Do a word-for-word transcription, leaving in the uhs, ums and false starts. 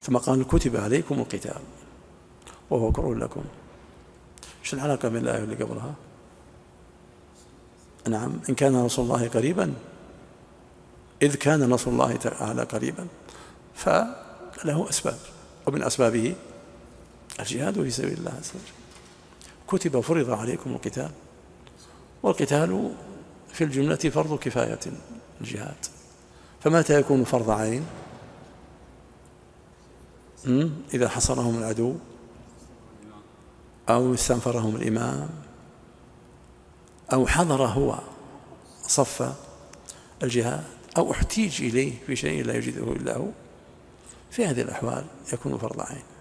ثم قال كتب عليكم القتال وهو كره لكم. ايش العلاقة بين الآية اللي قبلها؟ نعم، إن كان نصر الله قريبا، إذ كان نصر الله تعالى قريبا فله أسباب، ومن أسبابه الجهاد في سبيل الله عز وجل. كتب فرض عليكم القتال، والقتال في الجملة فرض كفاية الجهاد، فمتى يكون فرض عين؟ إذا حصرهم العدو أو استنفرهم الإمام أو حضر هو صف الجهاد أو احتيج إليه في شيء لا يجده إلا هو، في هذه الأحوال يكون فرض عين.